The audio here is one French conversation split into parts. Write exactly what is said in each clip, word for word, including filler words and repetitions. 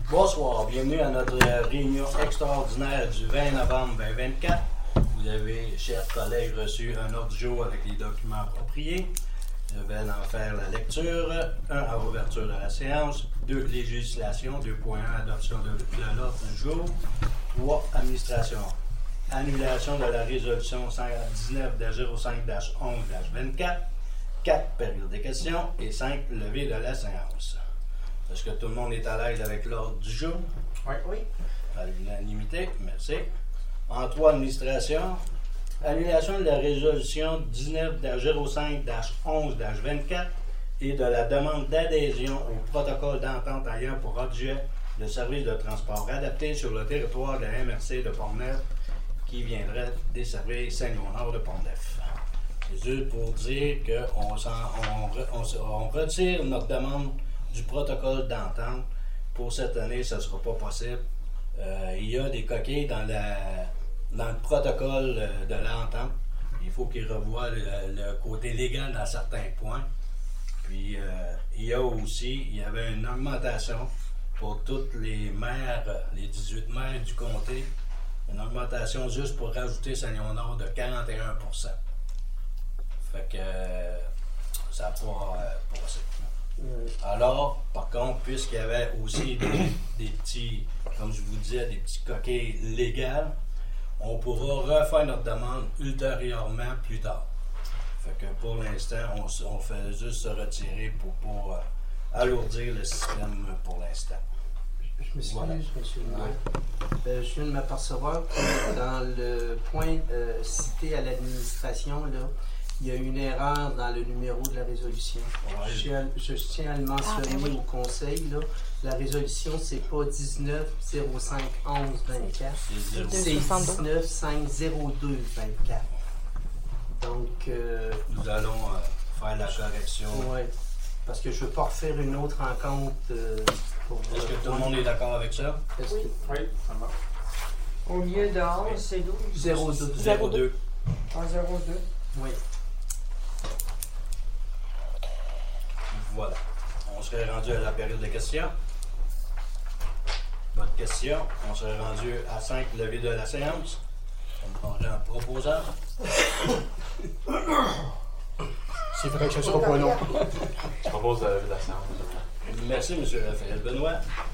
Bonsoir, bienvenue à notre réunion extraordinaire du vingt novembre deux mille vingt-quatre. Vous avez, chers collègues, reçu un ordre du jour avec les documents appropriés. Je vais en faire la lecture. un. À ouverture de la séance. deux. Législation. deux point un. Adoption de, de l'ordre du jour. trois. Administration. Annulation de la résolution dix-neuf zéro cinq onze vingt-quatre. quatre. Période des questions. Et cinq. Levée de la séance. Est-ce que tout le monde est à l'aise avec l'ordre du jour? Oui. Oui. À l'unanimité, merci. En trois, administration. Annulation de la résolution dix-neuf zéro cinq onze vingt-quatre et de la demande d'adhésion au protocole d'entente ayant pour objet le service de transport adapté sur le territoire de la M R C de Pont-Neuf qui viendrait desservir Saint-Léonard de Pont-Neuf. C'est juste pour dire qu'on on, on, on retire notre demande du protocole d'entente. Pour cette année, ça ne sera pas possible. Euh, il y a des coquilles dans, la, dans le protocole de l'entente. Il faut qu'ils revoient le, le côté légal dans certains points. Puis, euh, il y a aussi, il y avait une augmentation pour toutes les maires, les dix-huit maires du comté. Une augmentation juste pour rajouter Saint-Léonard de quarante et un pour cent. Fait que euh, ça n'a pas euh, passé. Alors, par contre, puisqu'il y avait aussi des, des petits, comme je vous disais, des petits coquilles légales, on pourra refaire notre demande ultérieurement plus tard. Fait que pour l'instant, on, on fait juste se retirer pour pour euh, alourdir le système pour l'instant. Je m'excuse, Voilà. monsieur le maire. Euh, je viens de m'apercevoir que dans le point euh, cité à l'administration, là, il y a une erreur dans le numéro de la résolution. Ouais. Je, tiens à, je tiens à le mentionner ah, ben oui. au conseil. Là. La résolution, c'est pas dix-neuf zéro cinq onze vingt-quatre, c'est dix-neuf cinq zéro deux vingt-quatre. Donc, euh, nous allons euh, faire la correction. Oui, parce que je ne veux pas refaire une autre rencontre. Euh, pour Est-ce que tout le monde est d'accord avec ça? Est-ce oui. Que... oui, ça marche. Au lieu de onze, c'est douze. zéro deux. zéro deux. En zéro deux. Oui. Voilà. On serait rendu à la période de questions. Votre question. On serait rendu à cinq, levée de la séance. On prendrait un proposeur. C'est vrai que ce ne sera pas long. Je propose de lever la séance. Merci, M. Raphaël Benoît.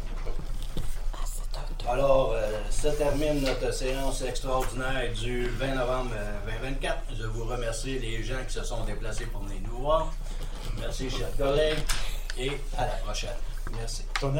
Alors, euh, ça termine notre séance extraordinaire du vingt novembre deux mille vingt-quatre. Je vous remercie les gens qui se sont déplacés pour venir nous voir. Merci, chers collègues, et à la prochaine. Merci.